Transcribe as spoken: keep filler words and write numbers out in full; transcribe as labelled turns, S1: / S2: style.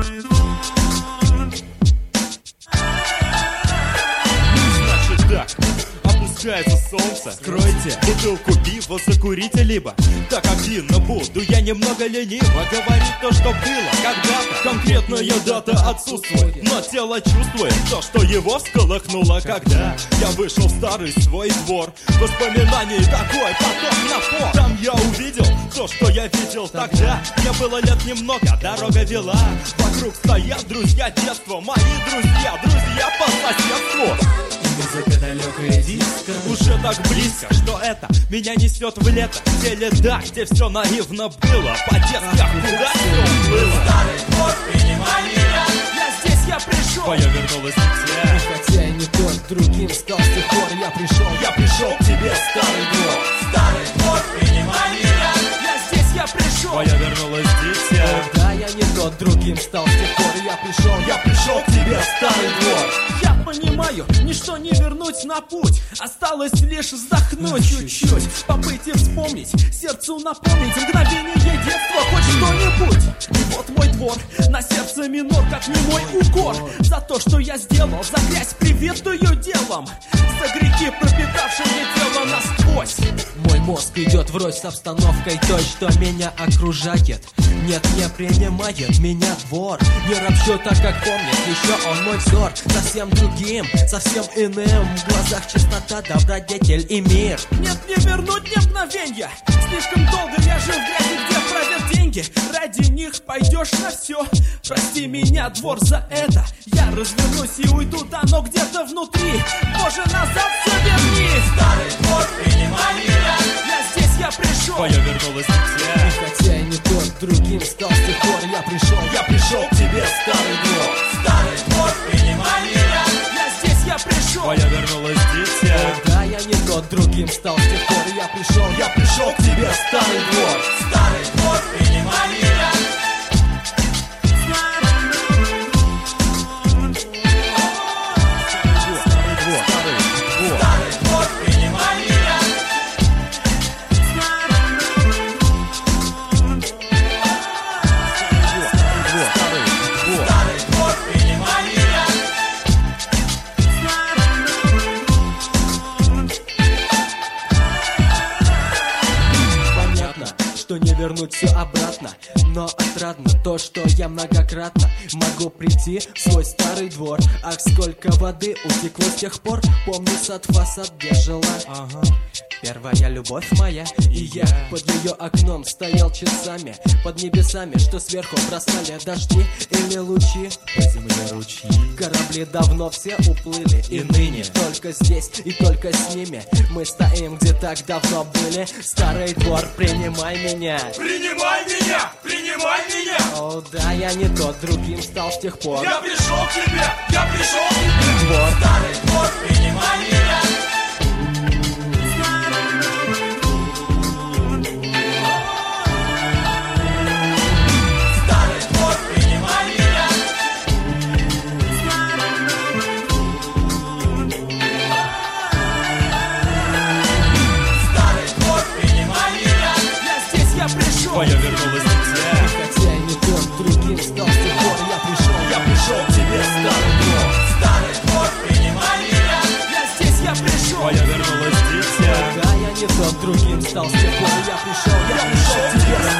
S1: Значит так, опускается солнце.
S2: Скройте
S1: бутылку пива, закурите либо. Так активно буду, я немного лениво говорить то, что было когда-то. Конкретная дата отсутствует, но тело чувствует то, что его всколыхнуло, когда я вышел в старый свой двор. Воспоминаний такой поток напор. Там я увидел то, что я видел тогда. Мне было лет немного, дорога вела. Вокруг стоят друзья детства, мои друзья, друзья по соседству.
S2: Музыка далекая диско.
S1: Уже так близко, что это меня несет в лето. Те лета, где все наивно было. По-детски, а куда все было.
S3: Старый двор, принимай меня.
S1: Я здесь, я пришел.
S3: Твоя вернулась к тебе.
S2: Хотя и не тот, другим стал с тех пор. Я пришел,
S1: Я пришел к тебе, старый двор.
S3: Старый двор, принимай меня.
S1: Я здесь, я пришел.
S3: Твоя вернулась дитя.
S2: да, я не тот, другим стал с тех пор. Я пришел,
S1: Я пришел к тебе, старый двор.
S4: Я понимаю, ничто не вернуть на путь. Осталось лишь вздохнуть чуть-чуть, побыть и вспомнить, сердцу напомнить мгновение детства, хоть что-нибудь. И вот мой двор, на сердце минор, как немой укор. За то, что я сделал, за грязь приветую делом, за грехи, пропитавшие тело насквозь.
S2: Мой мозг идет врозь с обстановкой той, что меня окружает. Нет, не принимает меня двор. Не ропщу так, как помнит, еще он мой взор. Совсем другим, совсем иным. В глазах чистота, добродетель и мир.
S4: Нет, не вернуть ни мгновенья. Слишком долго я жил в грязи, где провел деньги. Ради них пойдешь на все. Прости меня, двор, за это. Я развернусь и уйду, да, но где-то внутри. Боже, назад все верни.
S3: Старый двор, принимай меня.
S4: Я здесь, я пришел.
S3: Твоя вернулась к тебе.
S2: Хотя и не тот, другим стал с тех пор. Я пришел,
S1: Я пришел к тебе, старый двор.
S3: Старый двор, принимай меня.
S4: Я здесь, я пришел.
S3: Твоя вернулась дитя.
S2: да, я не тот, другим стал с тех пор. Я пришел,
S1: Я пришел к тебе, старый двор.
S3: Старый двор, принимай меня. Старый двор, принимай меня. Старый двор, принимай меня.
S2: понятно, что не вернуть все обратно. Но отрадно то, что я многократно могу прийти в свой старый двор. Ах, сколько воды утекло с тех пор. Помню сад, фасад, где жила. Ага. Первая любовь моя, и я под ее окном стоял часами. Под небесами, что сверху бросали дожди или лучи. По земле ручьи. Корабли давно все уплыли, и ныне только здесь и только с ними мы стоим, где так давно были. Старый двор, принимай меня.
S3: Принимай меня, принимай меня.
S2: О, да, я не тот, другим стал с тех пор.
S3: Я пришел к тебе, я пришел к тебе.
S2: Двор.
S3: Старый двор, принимай меня. Старый двор, принимай меня. Старый двор, принимай меня.
S4: Я здесь, я пришел.
S1: Твоя вернулась дитя.
S2: Хотя и не тот, другим стал с тех пор. Я пришел,
S1: Я пришел к тебе, старый двор.
S3: Старый двор, принимай меня.
S4: Я здесь, я пришел.
S1: Твоя вернулась дитя.
S2: да, я не тот, другим стал с тех пор. Я пришел, я пришел к тебе.